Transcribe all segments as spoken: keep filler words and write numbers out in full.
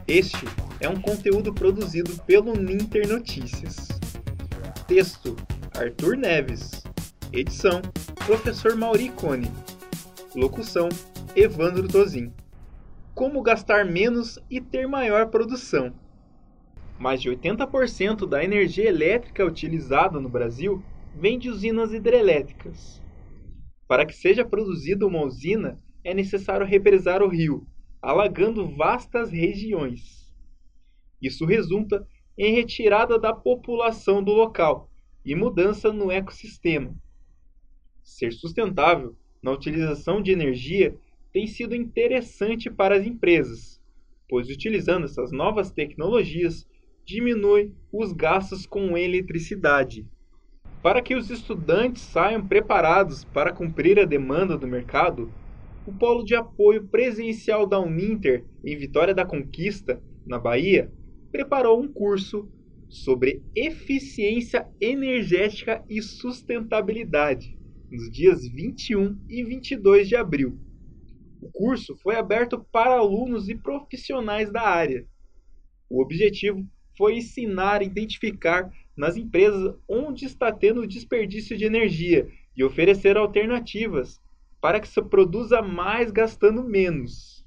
Este é um conteúdo produzido pelo Ninter Notícias. Texto: Arthur Neves. Edição: Professor Mauri Cone. Locução: Evandro Tozin. Como gastar menos e ter maior produção? Mais de oitenta por cento da energia elétrica utilizada no Brasil vem de usinas hidrelétricas. Para que seja produzida uma usina, é necessário represar o rio, alagando vastas regiões. Isso resulta em retirada da população do local e mudança no ecossistema. Ser sustentável na utilização de energia tem sido interessante para as empresas, pois utilizando essas novas tecnologias diminui os gastos com eletricidade. Para que os estudantes saiam preparados para cumprir a demanda do mercado, o Polo de Apoio Presencial da Uninter, em Vitória da Conquista, na Bahia, preparou um curso sobre eficiência energética e sustentabilidade, nos dias vinte e um e vinte e dois de abril. O curso foi aberto para alunos e profissionais da área. O objetivo foi ensinar a identificar nas empresas onde está tendo desperdício de energia e oferecer alternativas para que se produza mais gastando menos.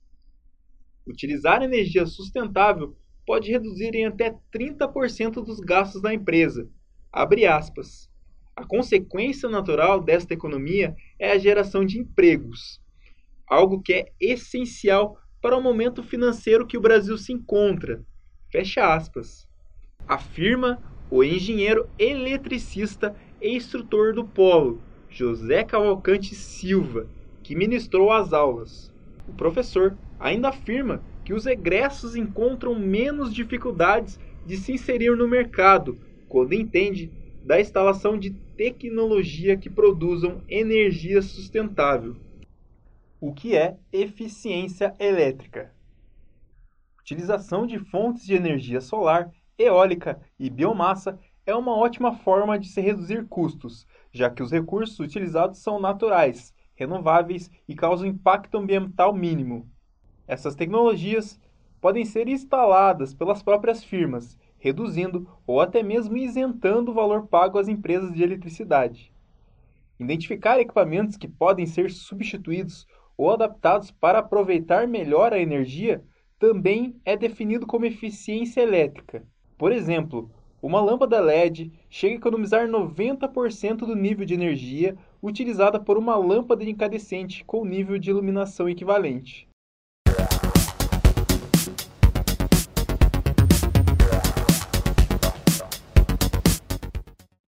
Utilizar energia sustentável pode reduzir em até trinta por cento dos gastos da empresa. Abre aspas. A consequência natural desta economia é a geração de empregos, algo que é essencial para o momento financeiro que o Brasil se encontra. Fecha aspas. Afirma o engenheiro eletricista e instrutor do Polo, José Cavalcante Silva, que ministrou as aulas. O professor ainda afirma que os egressos encontram menos dificuldades de se inserir no mercado quando entende da instalação de tecnologia que produzam energia sustentável. O que é eficiência elétrica? Utilização de fontes de energia solar, eólica e biomassa é uma ótima forma de se reduzir custos, já que os recursos utilizados são naturais, renováveis e causam impacto ambiental mínimo. Essas tecnologias podem ser instaladas pelas próprias firmas, reduzindo ou até mesmo isentando o valor pago às empresas de eletricidade. Identificar equipamentos que podem ser substituídos ou adaptados para aproveitar melhor a energia também é definido como eficiência elétrica. Por exemplo, uma lâmpada L E D chega a economizar noventa por cento do nível de energia utilizada por uma lâmpada incandescente com nível de iluminação equivalente.